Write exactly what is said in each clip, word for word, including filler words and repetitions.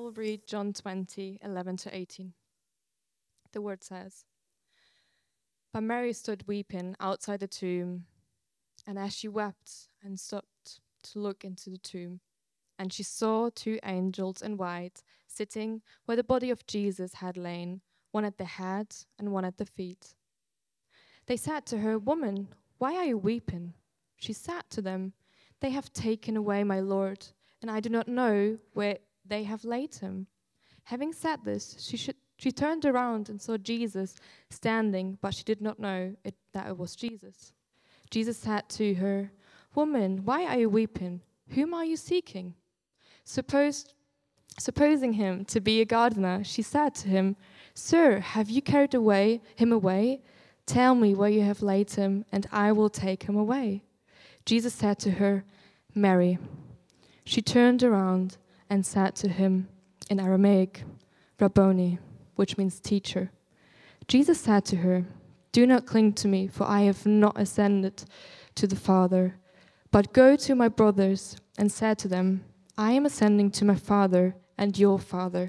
will read John twenty, eleven to eighteen. The word says, But Mary stood weeping outside the tomb, and as she wept and stopped to look into the tomb, and she saw two angels in white sitting where the body of Jesus had lain, one at the head and one at the feet. They said to her, Woman, why are you weeping? She said to them, They have taken away my Lord, and I do not know where they have laid him. Having said this, she, should, she turned around and saw Jesus standing, but she did not know it, that it was Jesus. Jesus said to her, Woman, why are you weeping? Whom are you seeking? Supposed, supposing him to be a gardener, she said to him, Sir, have you carried away him away? Tell me where you have laid him, and I will take him away. Jesus said to her, Mary. She turned around and said to him in Aramaic, Rabboni, which means teacher. Jesus said to her, Do not cling to me, for I have not ascended to the Father, but go to my brothers and say to them, I am ascending to my Father and your Father,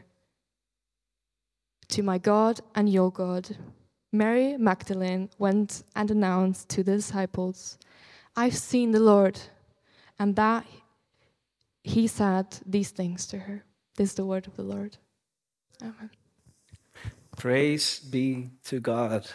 to my God and your God. Mary Magdalene went and announced to the disciples, I've seen the Lord, and that he said these things to her. This is the word of the Lord. Amen. Praise be to God.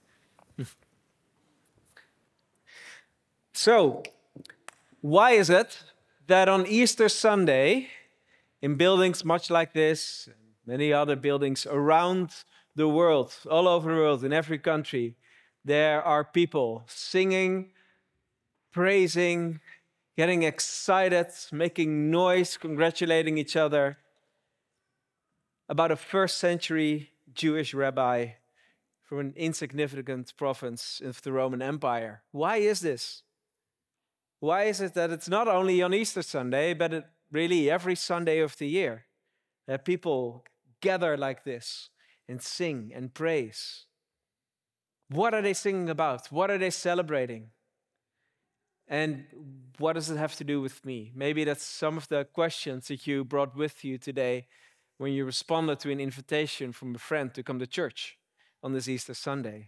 So, why is it that on Easter Sunday, in buildings much like this, many other buildings around the world, all over the world, in every country, there are people singing, praising, getting excited, making noise, congratulating each other about a first century Jewish rabbi from an insignificant province of the Roman Empire? Why is this? Why is it that it's not only on Easter Sunday, but it really every Sunday of the year that people gather like this and sing and praise? What are they singing about? What are they celebrating? And what does it have to do with me? Maybe that's some of the questions that you brought with you today when you responded to an invitation from a friend to come to church on this Easter Sunday.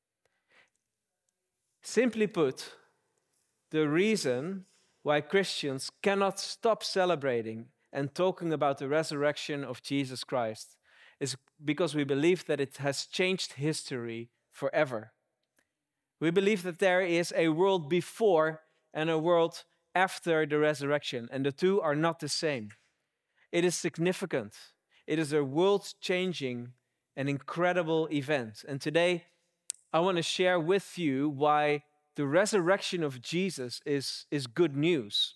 Simply put, the reason why Christians cannot stop celebrating and talking about the resurrection of Jesus Christ is because we believe that it has changed history forever. We believe that there is a world before and a world after the resurrection, and the two are not the same. It is significant. It is a world-changing and incredible event. And today, I want to share with you why the resurrection of Jesus is, is good news.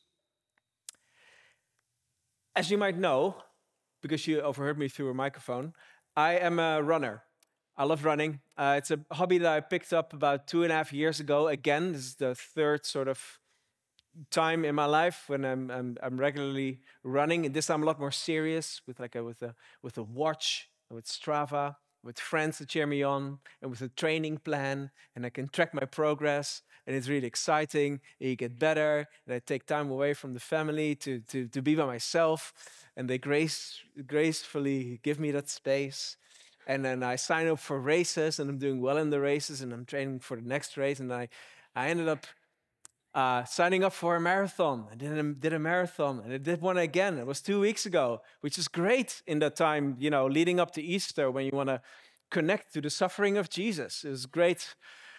As you might know, because you overheard me through a microphone, I am a runner. I love running. Uh, it's a hobby that I picked up about two and a half years ago. Again, this is the third sort of time in my life when I'm I'm, I'm regularly running. And this time a lot more serious with like a with a with a watch, with Strava, with friends to cheer me on, and with a training plan, and I can track my progress. And it's really exciting. And you get better, and I take time away from the family to to to be by myself, and they grace gracefully give me that space. And then I sign up for races, and I'm doing well in the races, and I'm training for the next race. And I, I ended up uh, signing up for a marathon. I did a, did a marathon, and I did one again. It was two weeks ago, which is great in that time, you know, leading up to Easter when you want to connect to the suffering of Jesus. It was great.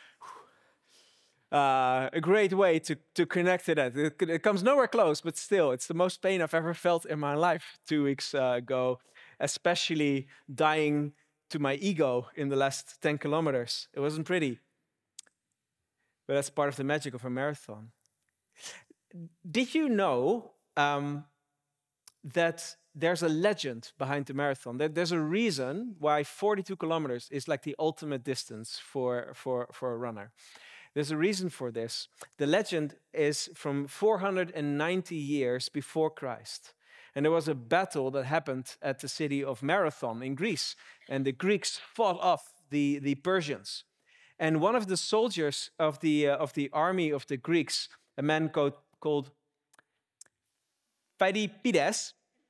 Uh, a great way to, to connect to that. It, it comes nowhere close, but still, it's the most pain I've ever felt in my life two weeks uh, ago, especially dying to my ego in the last ten kilometers. It wasn't pretty, but that's part of the magic of a marathon. Did you know um, that there's a legend behind the marathon? That there's a reason why forty-two kilometers is like the ultimate distance for, for, for a runner. There's a reason for this. The legend is from four hundred ninety years before Christ. And there was a battle that happened at the city of Marathon in Greece. And the Greeks fought off the, the Persians. And one of the soldiers of the, uh, of the army of the Greeks, a man called, called Pheidippides,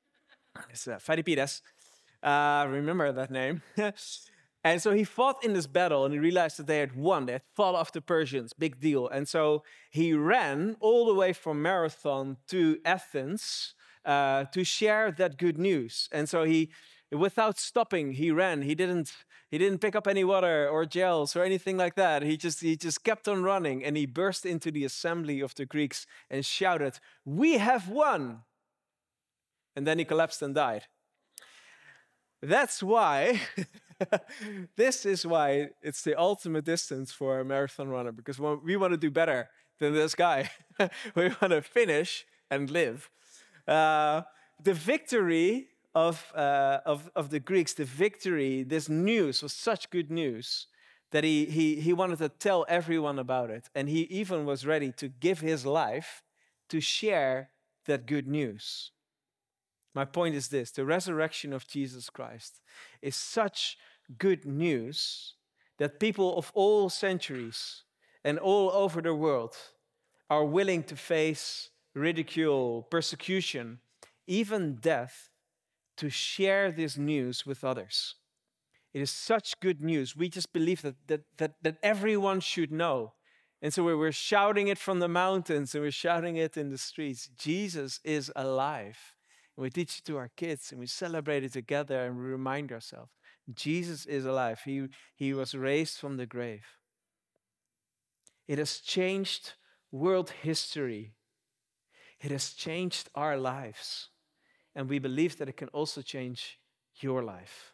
It's uh, Philippides. Uh, remember that name. And so he fought in this battle and he realized that they had won. They had fought off the Persians, big deal. And so he ran all the way from Marathon to Athens uh, to share that good news. And so he, without stopping, he ran. He didn't, he didn't pick up any water or gels or anything like that. He just, he just kept on running and he burst into the assembly of the Greeks and shouted, "We have won!" And then he collapsed and died. That's why, this is why it's the ultimate distance for a marathon runner, because we want to do better than this guy. We want to finish and live. Uh, the victory of, uh, of, of the Greeks, the victory, this news was such good news that he, he, he wanted to tell everyone about it. And he even was ready to give his life to share that good news. My point is this: the resurrection of Jesus Christ is such good news that people of all centuries and all over the world are willing to face ridicule, persecution, even death, to share this news with others. It is such good news. We just believe that, that, that, that everyone should know. And so we're shouting it from the mountains and we're shouting it in the streets. Jesus is alive. And we teach it to our kids and we celebrate it together and we remind ourselves, Jesus is alive. He, he was raised from the grave. It has changed world history. It has changed our lives. And we believe that it can also change your life.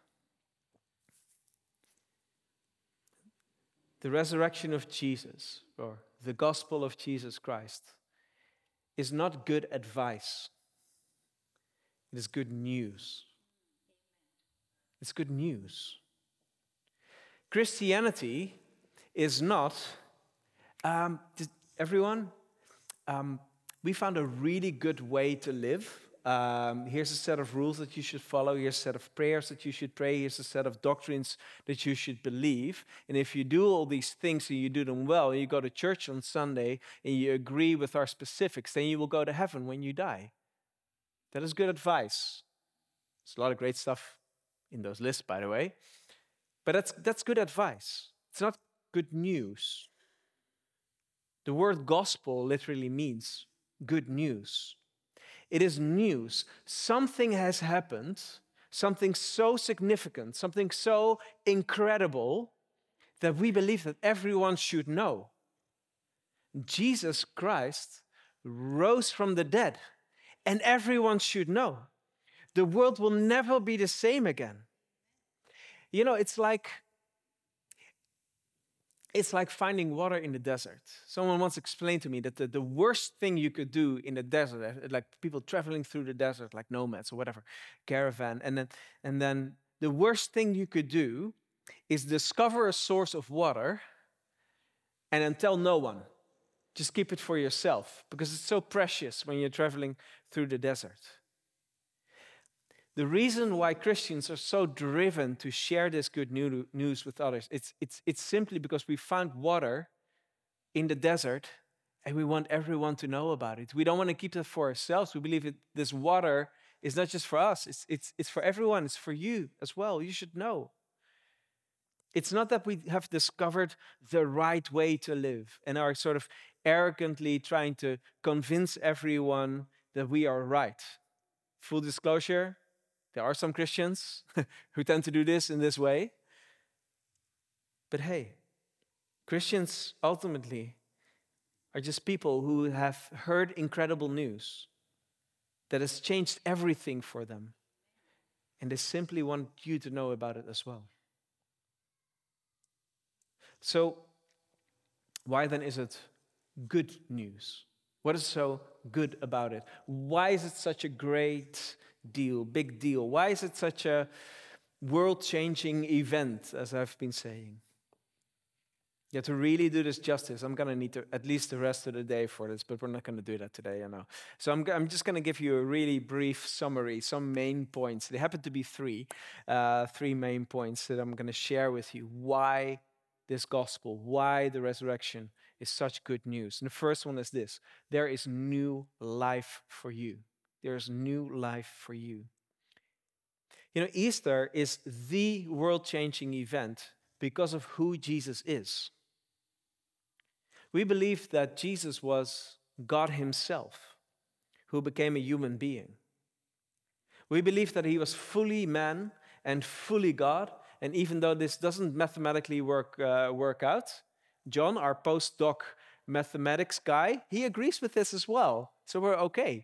The resurrection of Jesus, or the gospel of Jesus Christ, is not good advice. It is good news. It's good news. Christianity is not, um, everyone, um, we found a really good way to live. Um, here's a set of rules that you should follow. Here's a set of prayers that you should pray. Here's a set of doctrines that you should believe. And if you do all these things and you do them well, you go to church on Sunday and you agree with our specifics, then you will go to heaven when you die. That is good advice. There's a lot of great stuff in those lists, by the way. But that's, that's good advice. It's not good news. The word gospel literally means good news. It is news. Something has happened, something so significant, something so incredible that we believe that everyone should know. Jesus Christ rose from the dead, and everyone should know. The world will never be the same again. You know, it's like It's like finding water in the desert. Someone once explained to me that the, the worst thing you could do in the desert, like people traveling through the desert, like nomads or whatever, caravan, and then, and then the worst thing you could do is discover a source of water and then tell no one. Just keep it for yourself because it's so precious when you're traveling through the desert. The reason why Christians are so driven to share this good news with others, it's, it's, it's simply because we found water in the desert and we want everyone to know about it. We don't want to keep it for ourselves. We believe that this water is not just for us, it's, it's, it's for everyone, it's for you as well. You should know. It's not that we have discovered the right way to live and are sort of arrogantly trying to convince everyone that we are right. Full disclosure, there are some Christians who tend to do this in this way. But hey, Christians ultimately are just people who have heard incredible news that has changed everything for them. And they simply want you to know about it as well. So, why then is it good news? What is so good about it? Why is it such a great deal, big deal? Why is it such a world-changing event, as I've been saying? Yeah, to really do this justice, I'm going to need to, at least the rest of the day for this, but we're not going to do that today, I know. So I'm, I'm just going to give you a really brief summary, some main points. They happen to be three, uh, three main points that I'm going to share with you. Why this gospel, why the resurrection is such good news. And the first one is this: there is new life for you. There is new life for you. You know, Easter is the world-changing event because of who Jesus is. We believe that Jesus was God himself, who became a human being. We believe that he was fully man and fully God, and even though this doesn't mathematically work, uh, work out, John, our postdoc mathematics guy, he agrees with this as well, so we're okay.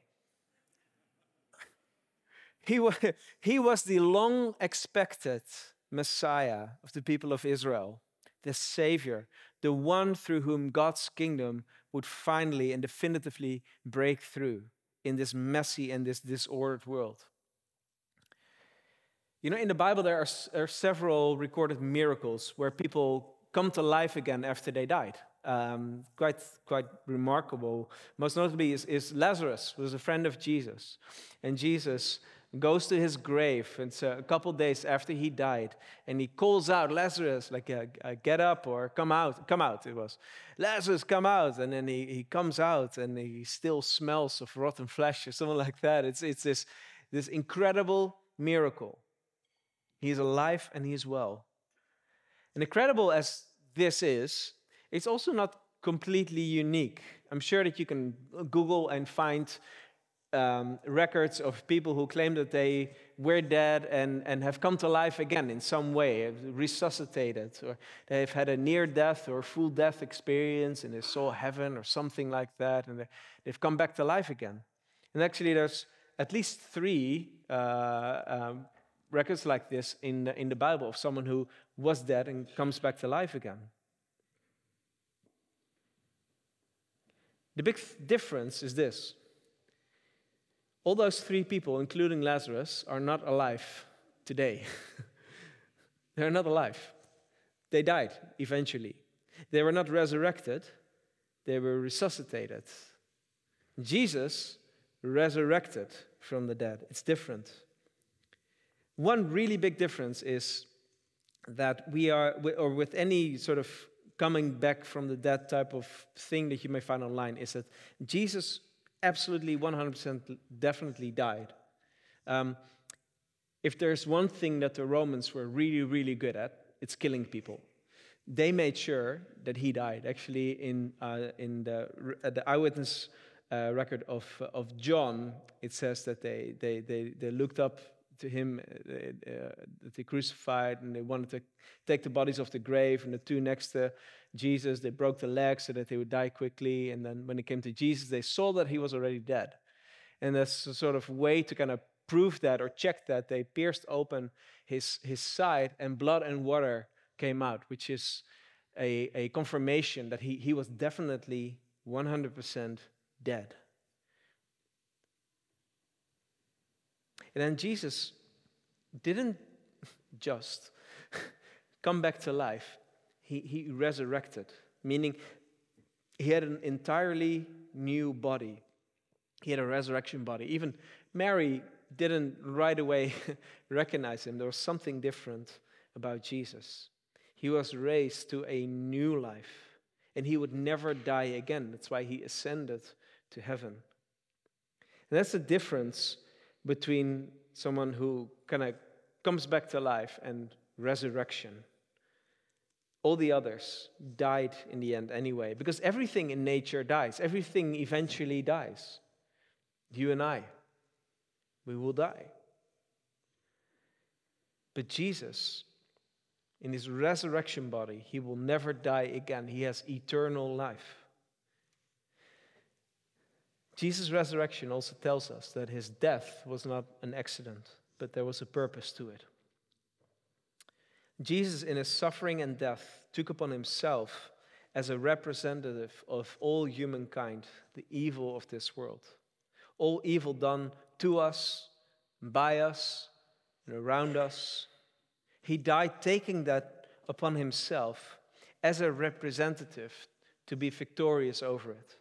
He was, he was the long-expected Messiah of the people of Israel, the Savior, the one through whom God's kingdom would finally and definitively break through in this messy and this disordered world. You know, in the Bible, there are, are several recorded miracles where people come to life again after they died. Um, quite, quite remarkable. Most notably is, is Lazarus, who was a friend of Jesus. And Jesus goes to his grave, and it's a couple days after he died, and he calls out, Lazarus, like, uh, uh, get up or come out. Come out, it was. Lazarus, come out. And then he, he comes out, and he still smells of rotten flesh or something like that. It's, it's this, this incredible miracle. He is alive and he is well. And incredible as this is, it's also not completely unique. I'm sure that you can Google and find um, records of people who claim that they were dead and, and have come to life again in some way, have resuscitated, or they've had a near-death or full-death experience and they saw heaven or something like that, and they've come back to life again. And actually there's at least three uh, um, records like this in the, in the Bible of someone who was dead and comes back to life again. The big difference is this. All those three people, including Lazarus, are not alive today. They're not alive. They died eventually. They were not resurrected. They were resuscitated. Jesus resurrected from the dead. It's different. One really big difference is that we are, or with any sort of coming back from the dead type of thing that you may find online, is that Jesus absolutely one hundred percent definitely died. Um, if there's one thing that the Romans were really, really good at, it's killing people. They made sure that he died. Actually, in uh, in the uh, the eyewitness uh, record of of John, it says that they they they, they looked up to him, uh, uh, that they crucified, and they wanted to take the bodies off the grave, and the two next to Jesus, they broke the legs so that they would die quickly, and then when it came to Jesus, they saw that he was already dead. And as a sort of way to kind of prove that or check that, they pierced open his, his side, and blood and water came out, which is a, a confirmation that he, he was definitely one hundred percent dead. And then Jesus didn't just come back to life. He, he resurrected, meaning he had an entirely new body. He had a resurrection body. Even Mary didn't right away recognize him. There was something different about Jesus. He was raised to a new life, and he would never die again. That's why he ascended to heaven. And that's the difference between someone who kind of comes back to life and resurrection. All the others died in the end anyway, because everything in nature dies. Everything eventually dies. You and I, we will die. But Jesus, in his resurrection body, he will never die again. He has eternal life. Jesus' resurrection also tells us that his death was not an accident, but there was a purpose to it. Jesus, in his suffering and death, took upon himself as a representative of all humankind, the evil of this world. All evil done to us, by us, and around us. He died taking that upon himself as a representative to be victorious over it.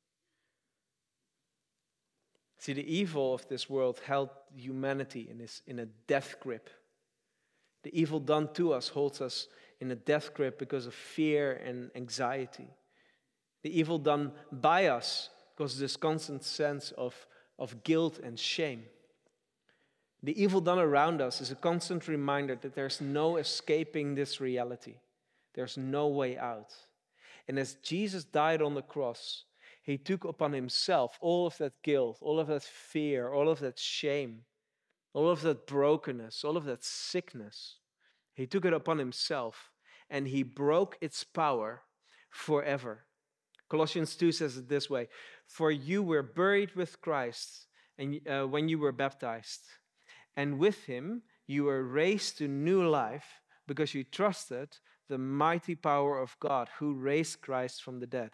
See, the evil of this world held humanity in, this, in a death grip. The evil done to us holds us in a death grip because of fear and anxiety. The evil done by us causes this constant sense of, of guilt and shame. The evil done around us is a constant reminder that there's no escaping this reality. There's no way out. And as Jesus died on the cross, he took upon himself all of that guilt, all of that fear, all of that shame, all of that brokenness, all of that sickness. He took it upon himself and he broke its power forever. Colossians two says it this way, "For you were buried with Christ and uh, when you were baptized, and with him you were raised to new life because you trusted the mighty power of God who raised Christ from the dead."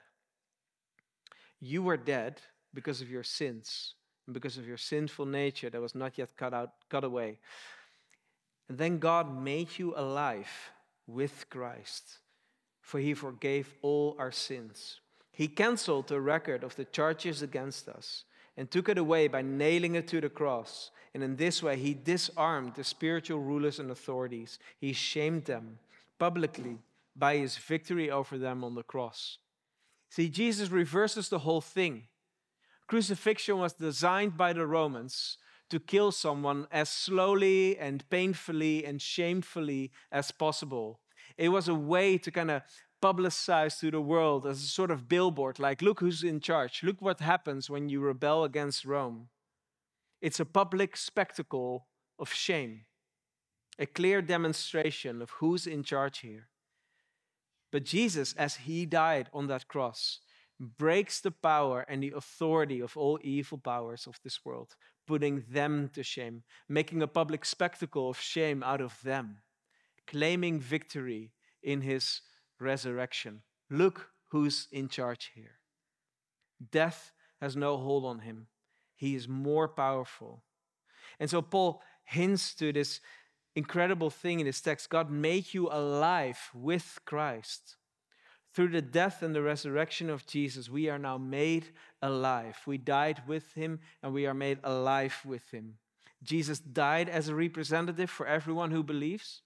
You were dead because of your sins and because of your sinful nature that was not yet cut out, cut away. And then God made you alive with Christ, for he forgave all our sins. He canceled the record of the charges against us and took it away by nailing it to the cross. And in this way, he disarmed the spiritual rulers and authorities. He shamed them publicly by his victory over them on the cross. See, Jesus reverses the whole thing. Crucifixion was designed by the Romans to kill someone as slowly and painfully and shamefully as possible. It was a way to kind of publicize to the world as a sort of billboard, like, look who's in charge. Look what happens when you rebel against Rome. It's a public spectacle of shame, a clear demonstration of who's in charge here. But Jesus, as he died on that cross, breaks the power and the authority of all evil powers of this world, putting them to shame, making a public spectacle of shame out of them, claiming victory in his resurrection. Look who's in charge here. Death has no hold on him. He is more powerful. And so Paul hints to this incredible thing in his text. God made you alive with Christ. Through the death and the resurrection of Jesus, we are now made alive. We died with him and we are made alive with him. Jesus died as a representative for everyone who believes.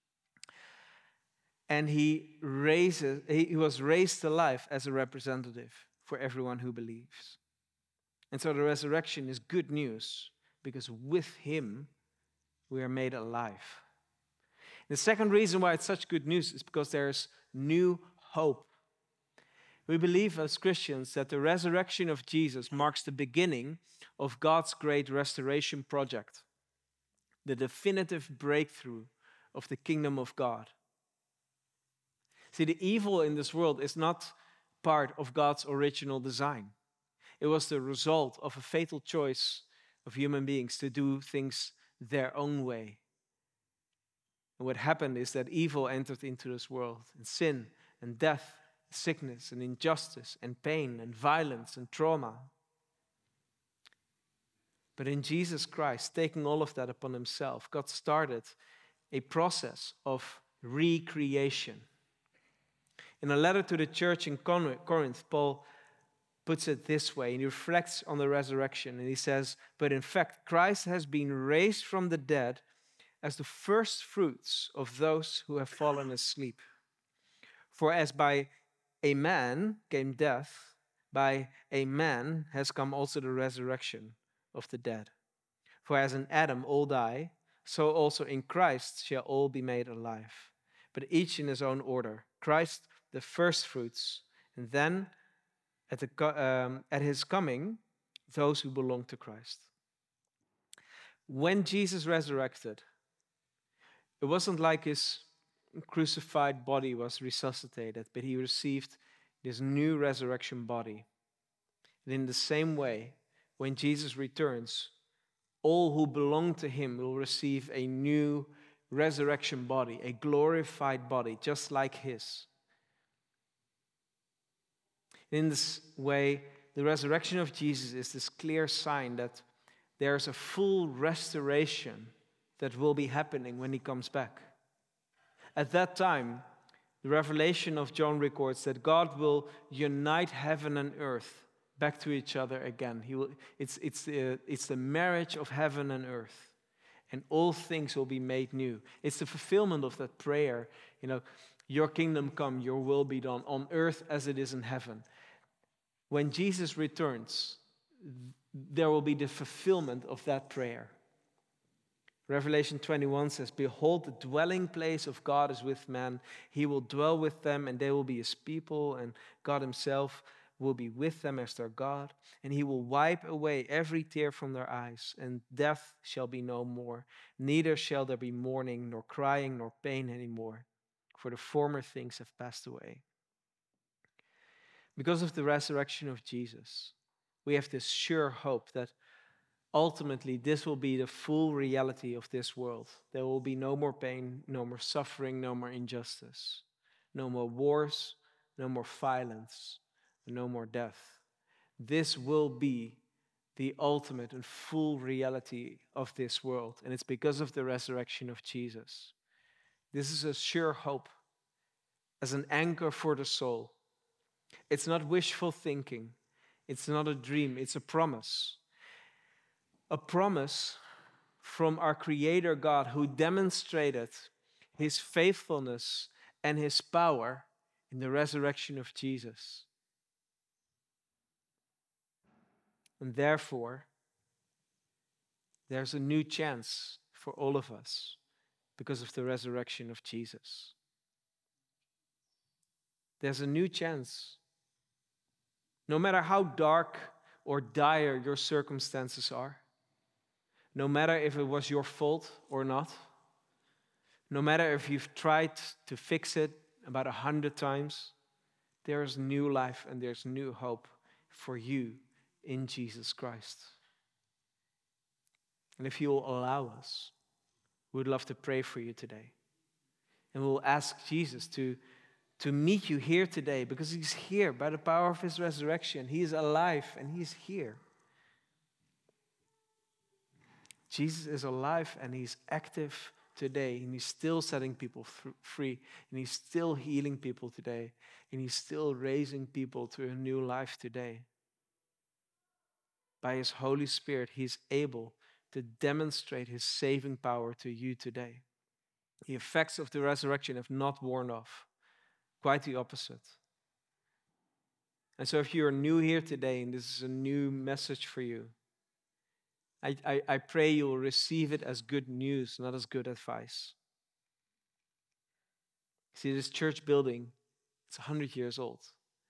And he, raises, he was raised to life as a representative for everyone who believes. And so the resurrection is good news because with him we are made alive. The second reason why it's such good news is because there's new hope. We believe as Christians that the resurrection of Jesus marks the beginning of God's great restoration project, the definitive breakthrough of the kingdom of God. See, the evil in this world is not part of God's original design. It was the result of a fatal choice of human beings to do things their own way. And what happened is that evil entered into this world, and sin and death, sickness and injustice and pain and violence and trauma. But in Jesus Christ, taking all of that upon himself, God started a process of recreation. In a letter to the church in Corinth, Paul puts it this way, and he reflects on the resurrection, and he says, "But in fact, Christ has been raised from the dead as the first fruits of those who have fallen asleep. For as by a man came death, by a man has come also the resurrection of the dead. For as in Adam all die, so also in Christ shall all be made alive, but each in his own order. Christ the first fruits, and then at, the, um, at his coming, those who belong to Christ." When Jesus resurrected, it wasn't like his crucified body was resuscitated, but he received this new resurrection body. And in the same way, when Jesus returns, all who belong to him will receive a new resurrection body, a glorified body, just like his. In this way, the resurrection of Jesus is this clear sign that there's a full restoration that will be happening when he comes back. At that time, the Revelation of John records that God will unite heaven and earth back to each other again. He will, it's, it's, the, it's the marriage of heaven and earth, and all things will be made new. It's the fulfillment of that prayer, you know, your kingdom come, your will be done on earth as it is in heaven. When Jesus returns, there will be the fulfillment of that prayer. Revelation twenty-one says, "Behold, the dwelling place of God is with men. He will dwell with them, and they will be his people, and God himself will be with them as their God. And he will wipe away every tear from their eyes, and death shall be no more. Neither shall there be mourning, nor crying, nor pain anymore, for the former things have passed away." Because of the resurrection of Jesus, we have this sure hope that ultimately this will be the full reality of this world. There will be no more pain, no more suffering, no more injustice, no more wars, no more violence, and no more death. This will be the ultimate and full reality of this world, and it's because of the resurrection of Jesus. This is a sure hope, as an anchor for the soul. It's not wishful thinking. It's not a dream. It's a promise. A promise from our Creator God, who demonstrated his faithfulness and his power in the resurrection of Jesus. And therefore, there's a new chance for all of us because of the resurrection of Jesus. There's a new chance. No matter how dark or dire your circumstances are, no matter if it was your fault or not, no matter if you've tried to fix it about a hundred times, there's new life and there's new hope for you in Jesus Christ. And if you will allow us, we would love to pray for you today. And we'll ask Jesus to, to meet you here today, because he's here by the power of his resurrection. He is alive and he's here. Jesus is alive and he's active today, and he's still setting people free, and he's still healing people today, and he's still raising people to a new life today. By his Holy Spirit, he's able to demonstrate his saving power to you today. The effects of the resurrection have not worn off. Quite the opposite. And so if you're new here today and this is a new message for you, I, I, I pray you will receive it as good news, not as good advice. See, this church building, it's one hundred years old.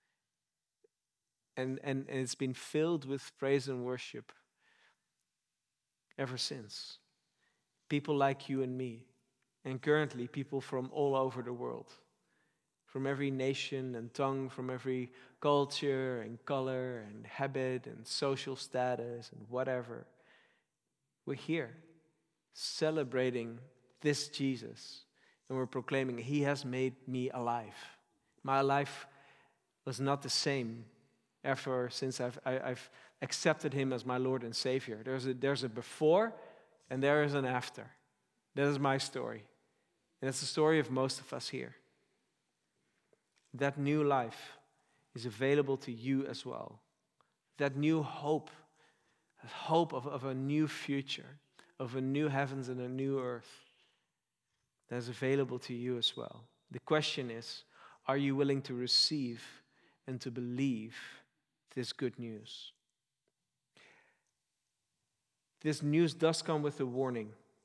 And, and, and it's been filled with praise and worship ever since. People like you and me, and currently people from all over the world, from every nation and tongue, from every culture and color and habit and social status and whatever. We're here celebrating this Jesus, and we're proclaiming, he has made me alive. My life was not the same ever since I've, I, I've accepted him as my Lord and Savior. There's a, there's a before and there is an after. That is my story. And it's the story of most of us here. That new life is available to you as well. That new hope, that hope of, of a new future, of a new heavens and a new earth, that is available to you as well. The question is, are you willing to receive and to believe this good news? This news does come with a warning.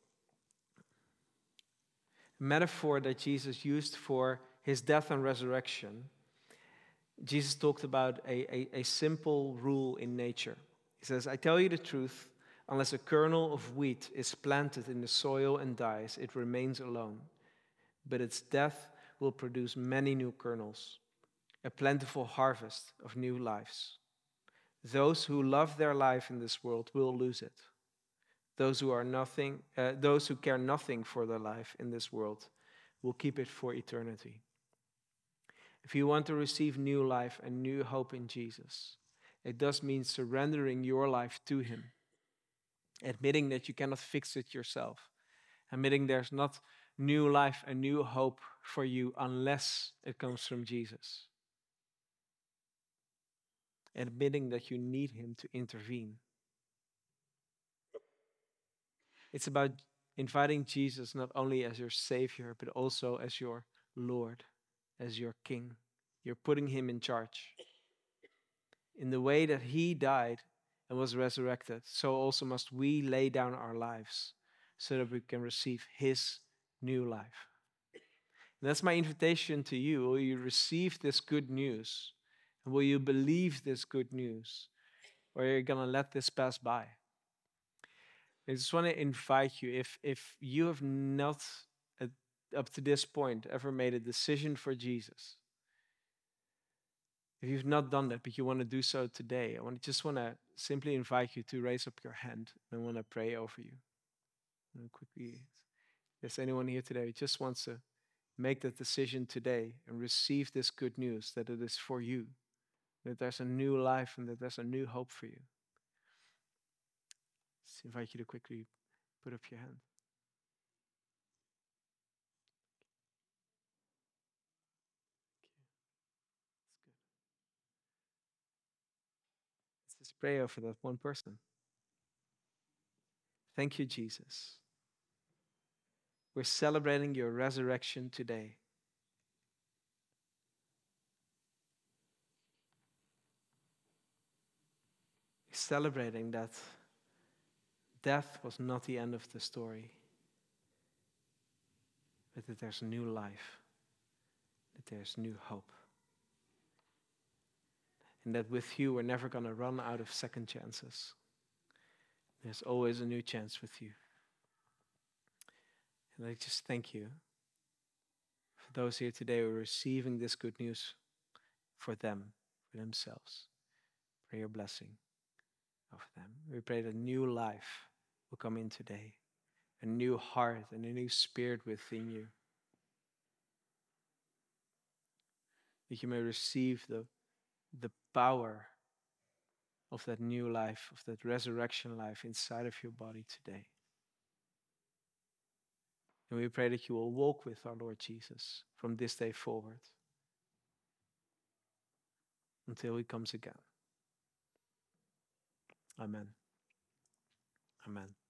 A metaphor that Jesus used for his death and resurrection. Jesus talked about a, a, a simple rule in nature. He says, I tell you the truth, unless a kernel of wheat is planted in the soil and dies, it remains alone. But its death will produce many new kernels, a plentiful harvest of new lives. Those who love their life in this world will lose it. Those who are nothing, uh, those who care nothing for their life in this world will keep it for eternity. If you want to receive new life and new hope in Jesus, it does mean surrendering your life to him, admitting that you cannot fix it yourself, admitting there's not new life and new hope for you unless it comes from Jesus, admitting that you need him to intervene. It's about inviting Jesus not only as your Savior, but also as your Lord, as your King. You're putting him in charge. In the way that he died and was resurrected, so also must we lay down our lives so that we can receive his new life. And that's my invitation to you. Will you receive this good news? And will you believe this good news? Or are you going to let this pass by? I just want to invite you, if, if you have not, uh, up to this point, ever made a decision for Jesus, if you've not done that, but you want to do so today, I want to just want to simply invite you to raise up your hand, and I want to pray over you. And quickly, if there's anyone here today who just wants to make that decision today and receive this good news that it is for you, that there's a new life and that there's a new hope for you. Just invite you to quickly put up your hand. That's good. Let's just pray over that one person. Thank you, Jesus. We're celebrating your resurrection today. We're celebrating that death was not the end of the story, but that there's new life, that there's new hope. And that with you, we're never going to run out of second chances. There's always a new chance with you. And I just thank you for those here today who are receiving this good news for them, for themselves. Pray your blessing over them. We pray that new life will come in today, a new heart and a new spirit within you. That you may receive the, the power of that new life, of that resurrection life inside of your body today. And we pray that you will walk with our Lord Jesus from this day forward until he comes again. Amen. Amen.